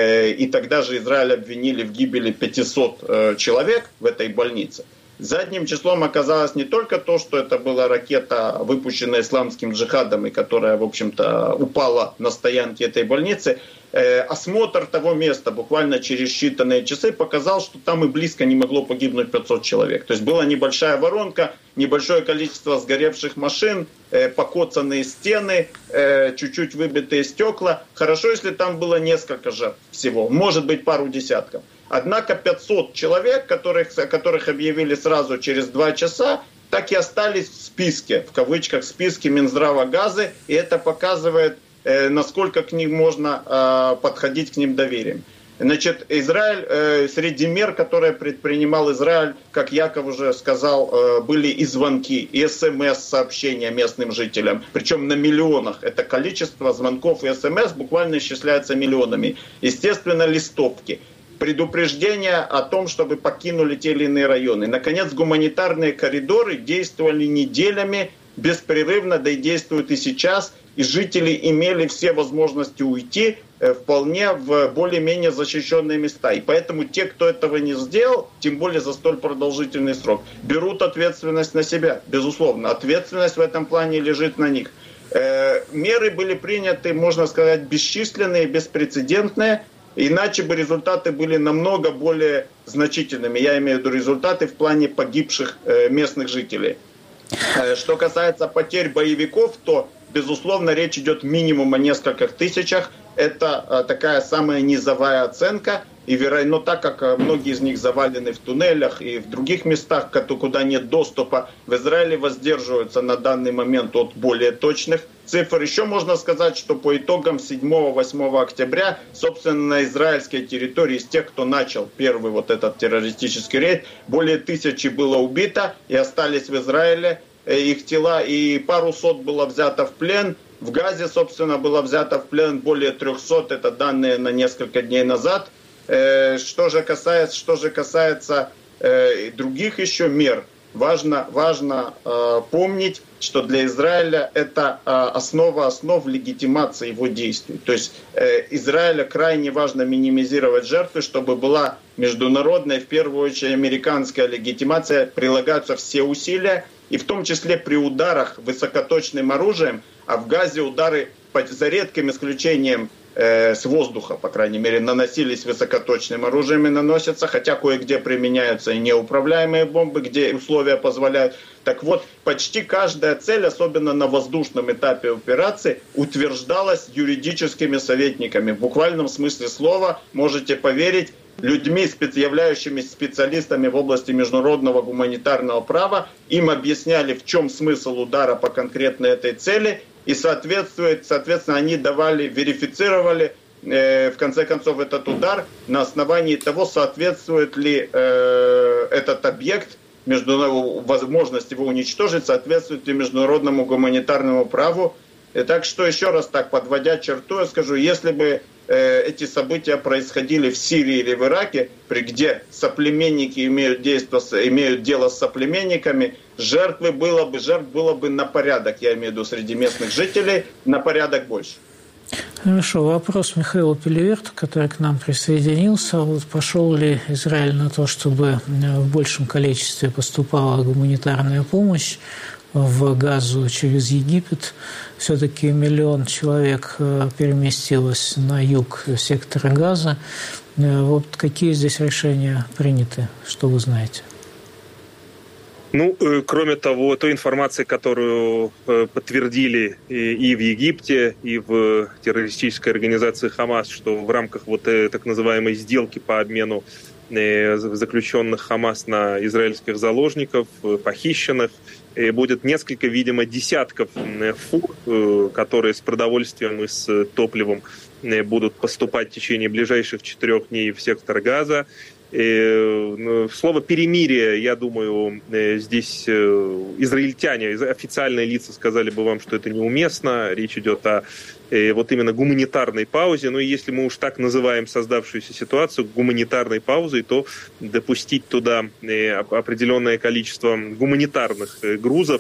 и тогда же Израиль обвинили в гибели пятисот человек в этой больнице. Задним числом оказалось не только то, что это была ракета, выпущенная исламским джихадом, и которая, в общем-то, упала на стоянке этой больницы. Осмотр того места буквально через считанные часы показал, что там и близко не могло погибнуть пятьсот человек. То есть была небольшая воронка, небольшое количество сгоревших машин, покоцанные стены, чуть-чуть выбитые стекла. Хорошо, если там было несколько жертв всего, может быть пару десятков. Однако пятьсот человек, которых, которых объявили сразу через два часа, так и остались в списке, в кавычках, в списке Минздрава Газы, и это показывает, э, насколько к ним можно э, подходить к ним доверием. Значит, Израиль, э, среди мер, которые предпринимал Израиль, как Яков уже сказал, э, были и звонки, и смс-сообщения местным жителям, причем на миллионах. Это количество звонков и смс буквально исчисляется миллионами. Естественно, листовки. Предупреждения о том, чтобы покинули те или иные районы. Наконец, гуманитарные коридоры действовали неделями беспрерывно, да и действуют и сейчас. И жители имели все возможности уйти вполне в более-менее защищенные места. И поэтому те, кто этого не сделал, тем более за столь продолжительный срок, берут ответственность на себя. Безусловно, ответственность в этом плане лежит на них. Меры были приняты, можно сказать, бесчисленные, беспрецедентные. Иначе бы результаты были намного более значительными. Я имею в виду результаты в плане погибших местных жителей. Что касается потерь боевиков, то, безусловно, речь идет минимум о нескольких тысячах. Это такая самая низовая оценка. И, но так как многие из них завалены в туннелях и в других местах, куда нет доступа, в Израиле воздерживаются на данный момент от более точных цифр. Еще можно сказать, что по итогам седьмого-восьмого октября, собственно, на израильской территории, из тех, кто начал первый вот этот террористический рейд, более тысячи было убито и остались в Израиле их тела, и пару сот было взято в плен. В Газе, собственно, было взято в плен более трехсот, это данные на несколько дней назад. Что же касается, что же касается э, других еще мер, важно, важно э, помнить, что для Израиля это э, основа основ легитимации его действий. То есть э, Израилю крайне важно минимизировать жертвы, чтобы была международная, в первую очередь американская легитимация, прилагаются все усилия, и в том числе при ударах высокоточным оружием, а в Газе удары, за редким исключением, э, с воздуха, по крайней мере, наносились высокоточным оружием и наносятся, хотя кое-где применяются и неуправляемые бомбы, где условия позволяют. Так вот, почти каждая цель, особенно на воздушном этапе операции, утверждалась юридическими советниками. В буквальном смысле слова, можете поверить, людьми, являющимися специалистами в области международного гуманитарного права, им объясняли, в чем смысл удара по конкретной этой цели, и соответствует, соответственно, они давали, верифицировали, э, в конце концов, этот удар на основании того, соответствует ли э, этот объект, возможность его уничтожить, соответствует ли международному гуманитарному праву. И так что, еще раз так, подводя черту, я скажу, если бы э, эти события происходили в Сирии или в Ираке, при где соплеменники имеют, действо, имеют дело с соплеменниками, жертвы было бы, жертв было бы на порядок, я имею в виду среди местных жителей, на порядок больше. Хорошо. Вопрос Михаила Пелеверта, который к нам присоединился. Вот пошел ли Израиль на то, чтобы в большем количестве поступала гуманитарная помощь в Газу через Египет? Все-таки миллион человек переместилось на юг сектора Газа. Вот какие здесь решения приняты, что вы знаете? Ну, кроме того, той информации, которую подтвердили и в Египте, и в террористической организации «Хамас», что в рамках вот так называемой сделки по обмену заключенных «Хамас» на израильских заложников, похищенных, будет несколько, видимо, десятков фур, которые с продовольствием и с топливом будут поступать в течение ближайших четырех дней в сектор Газа. Слово «перемирие», я думаю, здесь израильтяне, официальные лица сказали бы вам, что это неуместно. Речь идет о вот именно гуманитарной паузе. Но если мы уж так называем создавшуюся ситуацию гуманитарной паузой, то допустить туда определенное количество гуманитарных грузов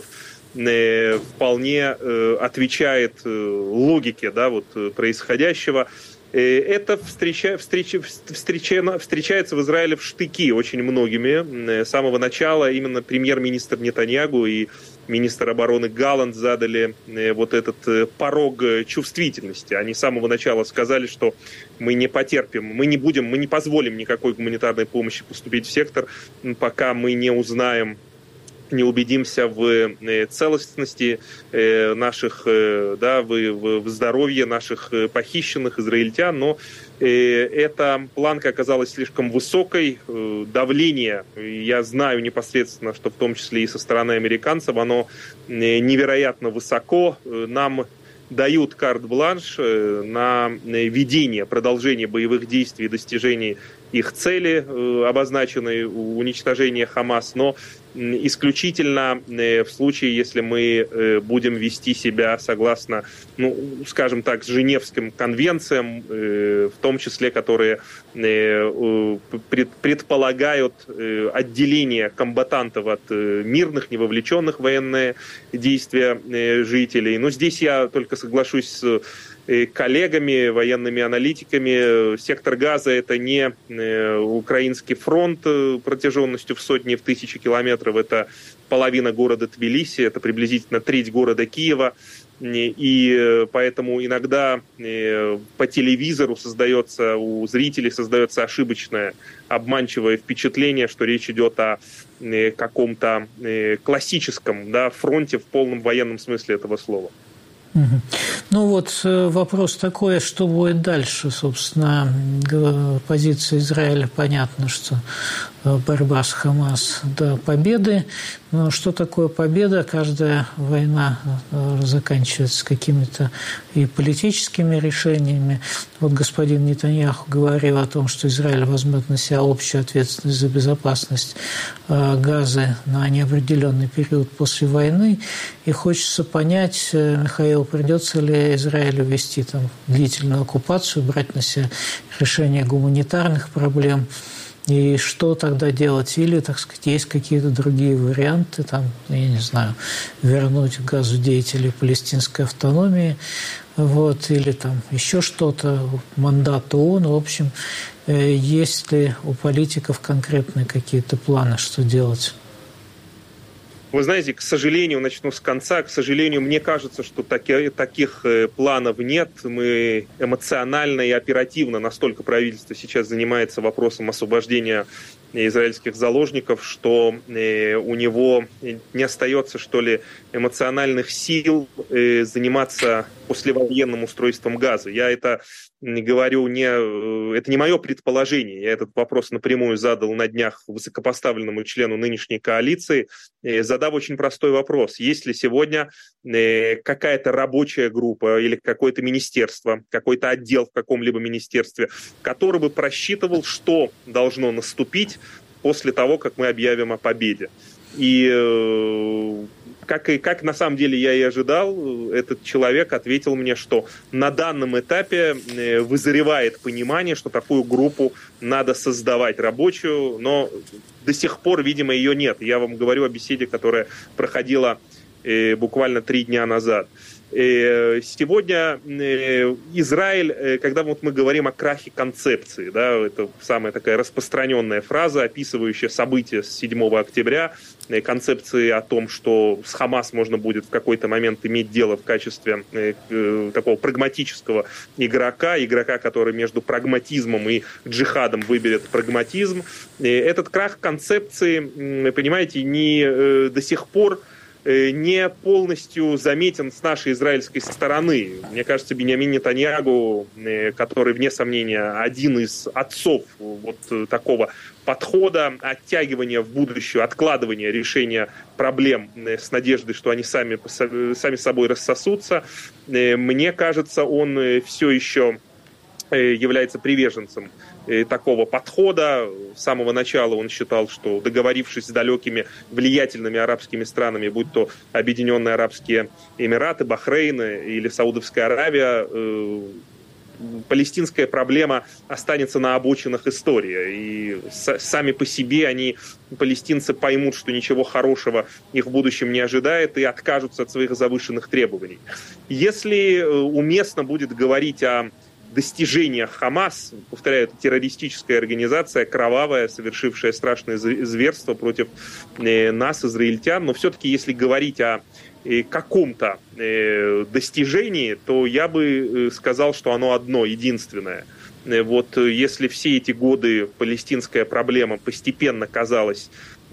вполне отвечает логике, да, вот, происходящего. Это встреча, встреча, встреча, встречается в Израиле в штыки очень многими. С самого начала именно премьер-министр Нетаньягу и министр обороны Галланд задали вот этот порог чувствительности. Они с самого начала сказали, что мы не потерпим, мы не будем, мы не позволим никакой гуманитарной помощи поступить в сектор, пока мы не узнаем, не убедимся в целостности наших, да, в, в здоровье наших похищенных израильтян, но эта планка оказалась слишком высокой. Давление, я знаю непосредственно, что в том числе и со стороны американцев, оно невероятно высоко. Нам дают карт-бланш на ведение, продолжение боевых действий и достижение их цели, обозначенной уничтожение Хамас, но исключительно в случае, если мы будем вести себя согласно, ну, скажем так, с Женевским конвенциям, в том числе, которые предполагают отделение комбатантов от мирных, не вовлеченных в военные действия жителей. Но здесь я только соглашусь с коллегами, военными аналитиками. Сектор Газа — это не украинский фронт протяженностью в сотни, в тысячи километров. Это половина города Тбилиси, это приблизительно треть города Киева. И поэтому иногда по телевизору создается, у зрителей создается ошибочное, обманчивое впечатление, что речь идет о каком-то классическом, да, фронте в полном военном смысле этого слова. Ну вот вопрос такой, что будет дальше, собственно, позиция Израиля, понятно, что борьба с Хамас до победы, но что такое победа? Каждая война заканчивается какими-то и политическими решениями. Вот господин Нетаньяху говорил о том, что Израиль возьмет на себя общую ответственность за безопасность Газы на неопределенный период после войны, и хочется понять, Михаил, придется ли Израилю вести там длительную оккупацию, брать на себя решение гуманитарных проблем, И что тогда делать? Или, так сказать, есть какие-то другие варианты, там, я не знаю, вернуть Газу деятелей палестинской автономии, вот, или там еще что-то, мандат ООН. В общем, есть ли у политиков конкретные какие-то планы, что делать? Вы знаете, к сожалению, начну с конца, к сожалению, мне кажется, что таки, таких планов нет. Мы эмоционально и оперативно, настолько правительство сейчас занимается вопросом освобождения израильских заложников, что у него не остается, что ли, эмоциональных сил заниматься послевоенным устройством Газы. Я это говорю не... Это не мое предположение. Я этот вопрос напрямую задал на днях высокопоставленному члену нынешней коалиции, задав очень простой вопрос. Есть ли сегодня какая-то рабочая группа или какое-то министерство, какой-то отдел в каком-либо министерстве, который бы просчитывал, что должно наступить после того, как мы объявим о победе? И как, и как на самом деле я и ожидал, этот человек ответил мне, что на данном этапе вызревает понимание, что такую группу надо создавать рабочую, но до сих пор, видимо, ее нет. Я вам говорю о беседе, которая проходила буквально три дня назад. Сегодня Израиль, когда вот мы говорим о крахе концепции, да, это самая такая распространенная фраза, описывающая события с седьмого октября, концепции о том, что с Хамас можно будет в какой-то момент иметь дело в качестве такого прагматического игрока, игрока, который между прагматизмом и джихадом выберет прагматизм. Этот крах концепции, понимаете, не до сих пор не полностью заметен с нашей израильской стороны. Мне кажется, Биньямин Нетаньяху, который, вне сомнения, один из отцов вот такого подхода, оттягивания в будущее, откладывания решения проблем с надеждой, что они сами, сами собой рассосутся, мне кажется, он все еще является приверженцем такого подхода. С самого начала он считал, что, договорившись с далекими влиятельными арабскими странами, будь то Объединенные Арабские Эмираты, Бахрейн или Саудовская Аравия, палестинская проблема останется на обочинах истории. И сами по себе они, палестинцы, поймут, что ничего хорошего их в будущем не ожидает, и откажутся от своих завышенных требований. Если уместно будет говорить о достижениях Хамас, повторяю, это террористическая организация, кровавая, совершившая страшное зверство против нас, израильтян, но все-таки, если говорить о каком-то достижении, то я бы сказал, что оно одно, единственное. Вот если все эти годы палестинская проблема постепенно казалась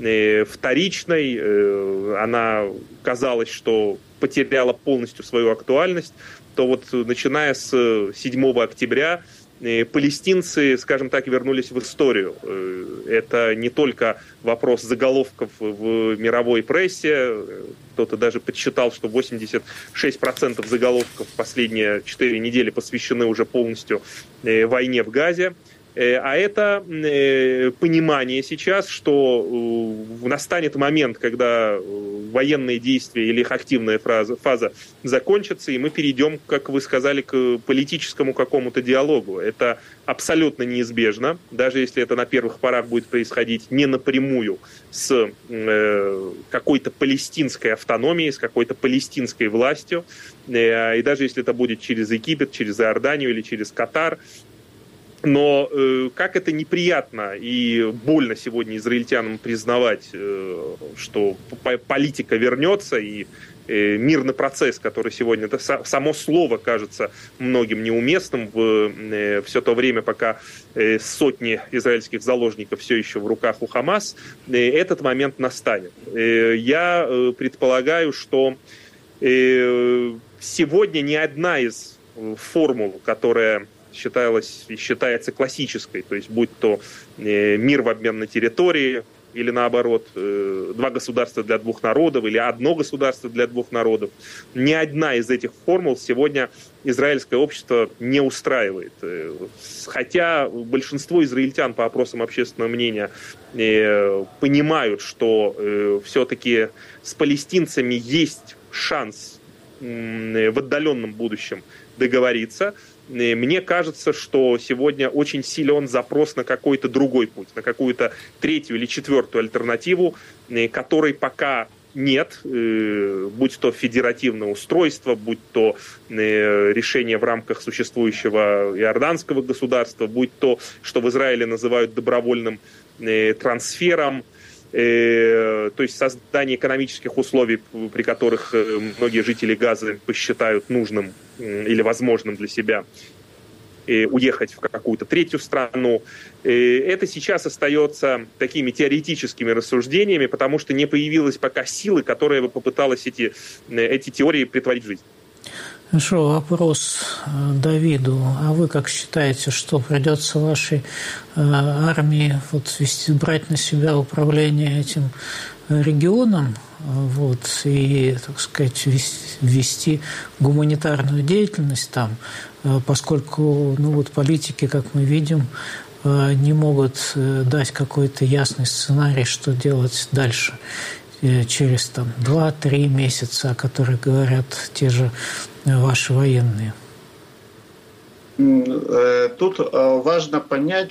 вторичной, она казалась, что потеряла полностью свою актуальность, то вот начиная с седьмого октября палестинцы, скажем так, вернулись в историю. Это не только вопрос заголовков в мировой прессе. Кто-то даже подсчитал, что восемьдесят шесть процентов заголовков последние четыре недели посвящены уже полностью войне в Газе. А это понимание сейчас, что настанет момент, когда военные действия или их активная фаза, фаза закончится, и мы перейдем, как вы сказали, к политическому какому-то диалогу. Это абсолютно неизбежно, даже если это на первых порах будет происходить не напрямую с какой-то палестинской автономией, с какой-то палестинской властью, и даже если это будет через Египет, через Иорданию или через Катар. Но э, как это неприятно и больно сегодня израильтянам признавать, э, что политика вернется и э, мирный процесс, который сегодня, это само слово кажется многим неуместным в э, все то время, пока э, сотни израильских заложников все еще в руках у Хамас, э, этот момент настанет. Э, я э, предполагаю, что э, сегодня ни одна из формул, которая считалась и считается классической, то есть будь то э, мир в обмен на территории, или наоборот, э, два государства для двух народов, или одно государство для двух народов. Ни одна из этих формул сегодня израильское общество не устраивает. Э, хотя большинство израильтян по опросам общественного мнения э, понимают, что э, все-таки с палестинцами есть шанс э, в отдаленном будущем договориться. мне кажется, что сегодня очень силен запрос на какой-то другой путь, на какую-то третью или четвертую альтернативу, которой пока нет, будь то федеративное устройство, будь то решение в рамках существующего иорданского государства, будь то, что в Израиле называют добровольным трансфером, то есть создание экономических условий, при которых многие жители Газы посчитают нужным или возможным для себя уехать в какую-то третью страну. Это сейчас остается такими теоретическими рассуждениями, потому что не появилась пока силы, которая бы попыталась эти, эти теории претворить в жизнь. Хорошо, вопрос Давиду. А вы как считаете, что придется вашей армии вот, вести, брать на себя управление этим регионом, вот, и, так сказать, вести гуманитарную деятельность там, поскольку ну, вот, политики, как мы видим, не могут дать какой-то ясный сценарий, что делать дальше, через там, два-три месяца, о которых говорят те же ваши военные? Тут важно понять,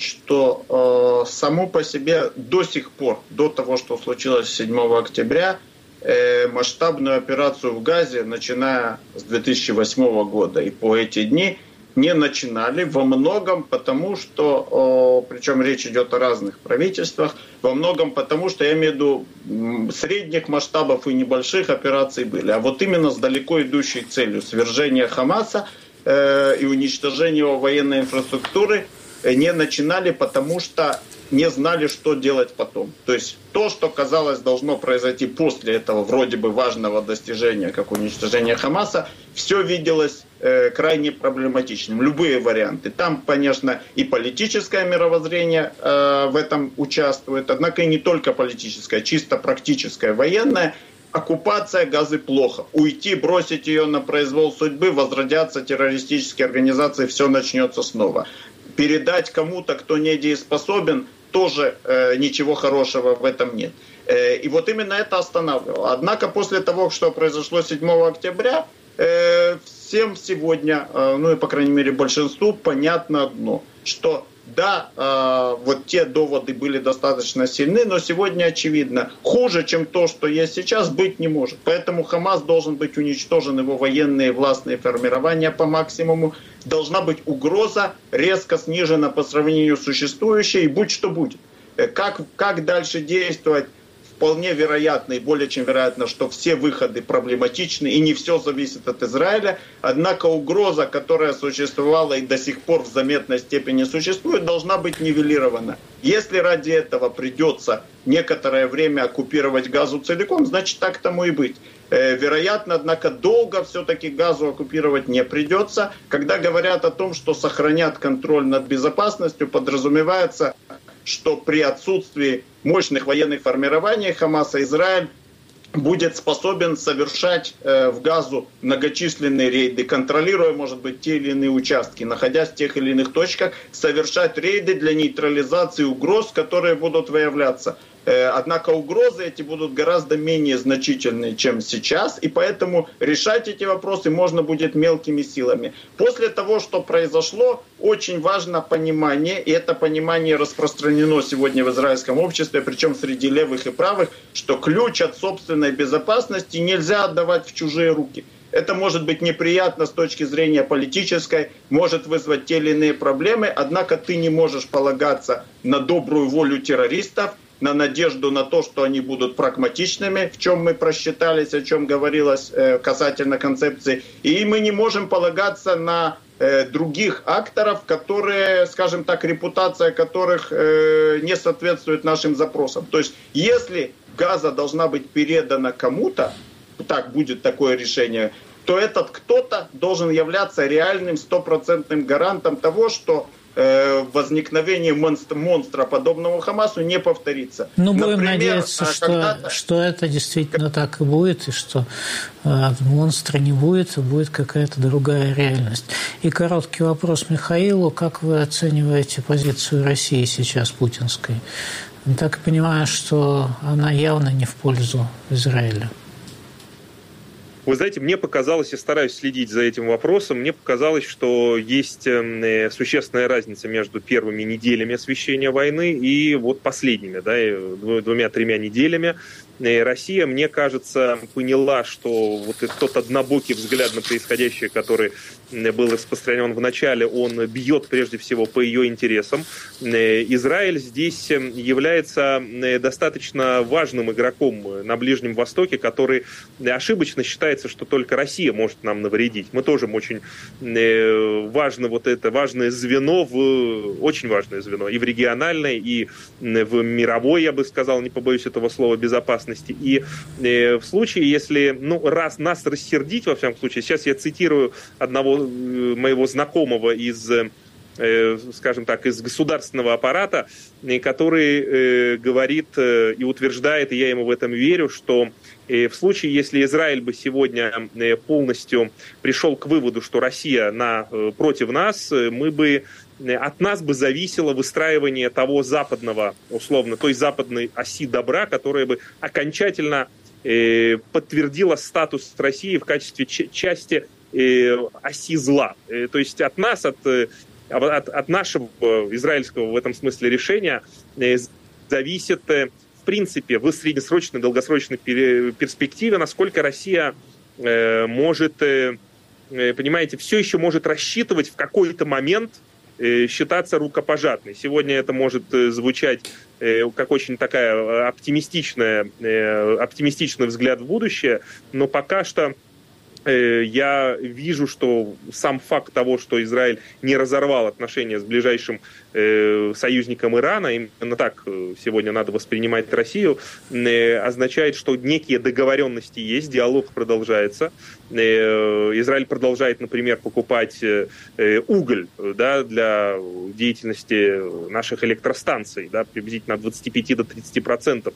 что само по себе до сих пор, до того, что случилось седьмого октября, масштабную операцию в Газе, начиная с две тысячи восьмого года и по эти дни, не начинали во многом потому, что, причем речь идет о разных правительствах, во многом потому, что я имею в виду средних масштабов и небольших операций были, а вот именно с далеко идущей целью свержения Хамаса э, и уничтожения его военной инфраструктуры не начинали, потому что не знали, что делать потом. То есть то, что, казалось, должно произойти после этого вроде бы важного достижения, как уничтожение Хамаса, все виделось э, крайне проблематичным. Любые варианты. Там, конечно, и политическое мировоззрение э, в этом участвует, однако и не только политическое, чисто практическое, военное. Оккупация Газы плохо. Уйти, бросить ее на произвол судьбы, возродятся террористические организации, все начнется снова. Передать кому-то, кто недееспособен, тоже э, ничего хорошего в этом нет. Э, и вот именно это останавливало. Однако после того, что произошло седьмого октября, э, всем сегодня, э, ну и по крайней мере большинству, понятно одно, что да, э, вот те доводы были достаточно сильны, но сегодня очевидно, хуже, чем то, что есть сейчас, быть не может. Поэтому Хамас должен быть уничтожен, его военные и властные формирования по максимуму. Должна быть угроза резко снижена по сравнению с существующей, и будь что будет. Как, как дальше действовать? Вполне вероятно и более чем вероятно, что все выходы проблематичны и не все зависит от Израиля. Однако угроза, которая существовала и до сих пор в заметной степени существует, должна быть нивелирована. Если ради этого придется некоторое время оккупировать Газу целиком, значит так тому и быть. Вероятно, однако, долго все-таки Газу оккупировать не придется. Когда говорят о том, что сохранят контроль над безопасностью, подразумевается, что при отсутствии мощных военных формирований Хамаса Израиль будет способен совершать э, в Газу многочисленные рейды, контролируя, может быть, те или иные участки, находясь в тех или иных точках, совершать рейды для нейтрализации угроз, которые будут выявляться. Э, однако угрозы эти будут гораздо менее значительные, чем сейчас, и поэтому решать эти вопросы можно будет мелкими силами. После того, что произошло, очень важно понимание, и это понимание распространено сегодня в израильском обществе, причем среди левых и правых, что ключ от собственной безопасности нельзя отдавать в чужие руки. Это может быть неприятно с точки зрения политической, может вызвать те или иные проблемы, однако ты не можешь полагаться на добрую волю террористов, на надежду на то, что они будут прагматичными, в чем мы просчитались, о чем говорилось э, касательно концепции. И мы не можем полагаться на э, других акторов, которые, скажем так, репутация которых э, не соответствует нашим запросам. То есть, если Газа должна быть передана кому-то, так будет такое решение, то этот кто-то должен являться реальным стопроцентным гарантом того, что возникновение монстра, монстра, подобного Хамасу, не повторится. Ну, будем Например, надеяться, что, что это действительно так и будет, и что э, монстра не будет, а будет какая-то другая реальность. И короткий вопрос Михаилу. Как вы оцениваете позицию России сейчас, путинской? Так понимаю, что она явно не в пользу Израиля. Вы знаете, мне показалось, я стараюсь следить за этим вопросом, мне показалось, что есть существенная разница между первыми неделями освещения войны и вот последними, да, двумя-тремя неделями. Россия, мне кажется, поняла, что вот тот однобокий взгляд на происходящее, который был распространен в начале, он бьет прежде всего по ее интересам. Израиль здесь является достаточно важным игроком на Ближнем Востоке, который ошибочно считается, что только Россия может нам навредить. Мы тоже очень важно вот это важное звено, в, очень важное звено и в региональной, и в мировой, я бы сказал, не побоюсь этого слова, безопасности. И э, в случае, если ну, раз нас рассердить, во всяком случае, сейчас я цитирую одного э, моего знакомого из, э, скажем так, из государственного аппарата, э, который э, говорит э, и утверждает, и я ему в этом верю, что э, в случае, если Израиль бы сегодня э, полностью пришел к выводу, что Россия на, э, против нас, э, мы бы от нас бы зависело выстраивание того западного, условно, той западной оси добра, которая бы окончательно э, подтвердила статус России в качестве ч- части э, оси зла. Э, то есть от нас, от, от, от нашего израильского в этом смысле решения э, зависит, э, в принципе, в среднесрочной, долгосрочной пер- перспективе, насколько Россия э, может, э, понимаете, все еще может рассчитывать в какой-то момент считаться рукопожатной. Сегодня это может звучать как очень такая оптимистичная, оптимистичный взгляд в будущее, но пока что я вижу, что сам факт того, что Израиль не разорвал отношения с ближайшим союзником Ирана, именно так сегодня надо воспринимать Россию, означает, что некие договоренности есть, диалог продолжается. Израиль продолжает, например, покупать уголь, да, для деятельности наших электростанций, да, приблизительно от двадцати пяти до тридцати процентов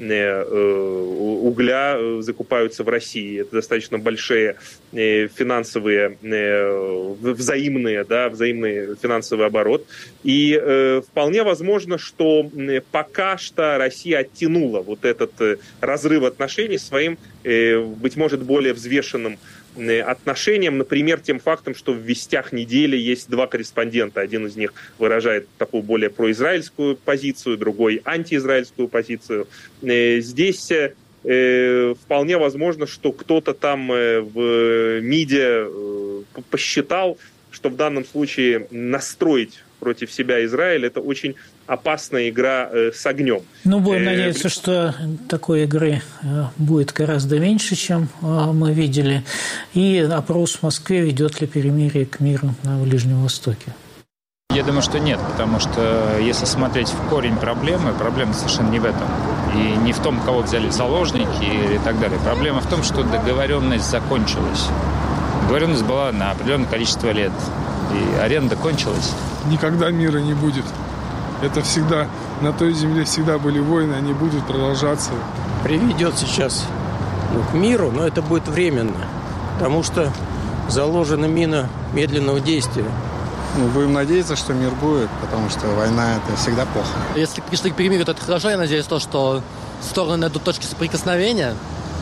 угля закупаются в России. Это достаточно большие финансовые, взаимные, да, взаимный финансовый оборот. И э, вполне возможно, что пока что Россия оттянула вот этот разрыв отношений своим, э, быть может, более взвешенным отношениям, например, тем фактом, что в «Вестях недели» есть два корреспондента. Один из них выражает такую более произраильскую позицию, другой антиизраильскую позицию. Э, здесь э, вполне возможно, что кто-то там э, в МИДе э, посчитал, что в данном случае настроить против себя Израиль — это очень опасная игра э, с огнем. Ну, будем э, надеяться, что такой игры э, будет гораздо меньше, чем э, мы видели. И опрос в Москве, ведет ли перемирие к миру на Ближнем Востоке. Я думаю, что нет, потому что если смотреть в корень проблемы, проблема совершенно не в этом. И не в том, кого взяли в заложники и так далее. Проблема в том, что договоренность закончилась. Договоренность была на определенное количество лет. И аренда кончилась. Никогда мира не будет. Это всегда, на той земле всегда были войны, они будут продолжаться. Приведет сейчас ну, к миру, но это будет временно, потому что заложена мина медленного действия. Ну, будем надеяться, что мир будет, потому что война – это всегда плохо. Если пришли к перемирию, то это хорошо. Я надеюсь, то, что стороны найдут точки соприкосновения.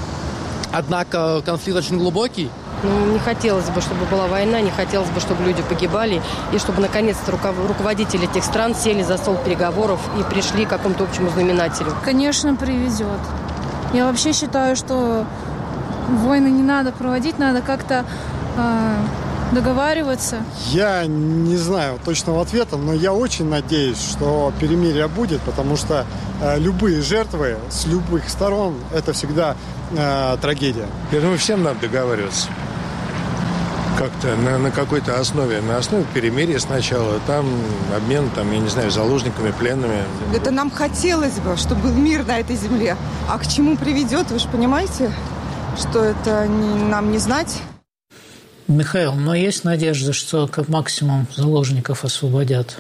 Однако конфликт очень глубокий. Ну, не хотелось бы, чтобы была война, не хотелось бы, чтобы люди погибали, и чтобы, наконец-то, руководители этих стран сели за стол переговоров и пришли к какому-то общему знаменателю. Конечно, приведет. Я вообще считаю, что войны не надо проводить, надо как-то э, договариваться. Я не знаю точного ответа, но я очень надеюсь, что перемирие будет, потому что э, любые жертвы с любых сторон – это всегда э, трагедия. Я думаю, всем надо договариваться. Как-то на, на какой-то основе. На основе перемирия сначала. Там обмен, там, я не знаю, заложниками, пленными. Это нам хотелось бы, чтобы был мир на этой земле. А к чему приведет, вы же понимаете, что это не, нам не знать. Михаил, но есть надежда, что как максимум заложников освободят?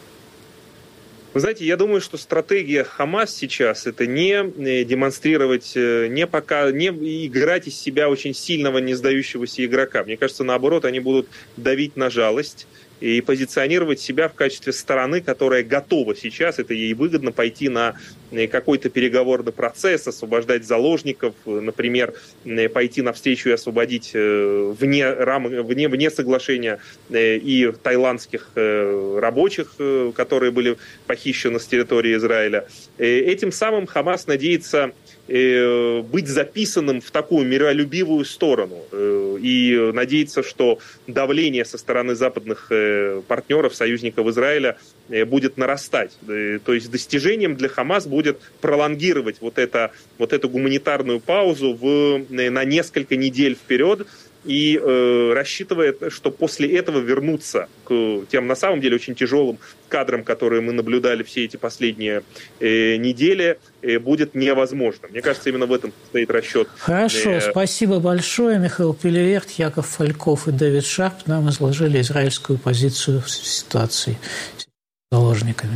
Вы знаете, я думаю, что стратегия Хамас сейчас – это не демонстрировать, не, пока, не играть из себя очень сильного, не сдающегося игрока. Мне кажется, наоборот, они будут давить на жалость и позиционировать себя в качестве стороны, которая готова сейчас, это ей выгодно, пойти на какой-то переговорный процесс, освобождать заложников, например, пойти навстречу и освободить вне, рам... вне, вне соглашения и тайландских рабочих, которые были похищены с территории Израиля. Этим самым Хамас надеется быть записанным в такую миролюбивую сторону и надеется, что давление со стороны западных партнеров, союзников Израиля будет нарастать. То есть достижением для Хамас будет пролонгировать вот, это, вот эту гуманитарную паузу в, на несколько недель вперед, и э, рассчитывает, что после этого вернуться к тем, на самом деле, очень тяжелым кадрам, которые мы наблюдали все эти последние э, недели, э, будет невозможно. Мне кажется, именно в этом стоит расчет. Хорошо, э... спасибо большое. Михаил Пелеверт, Яков Фальков и Дэвид Шарп нам изложили израильскую позицию в ситуации с заложниками.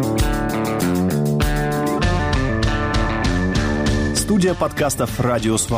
Студия подкастов «Радио Свобода».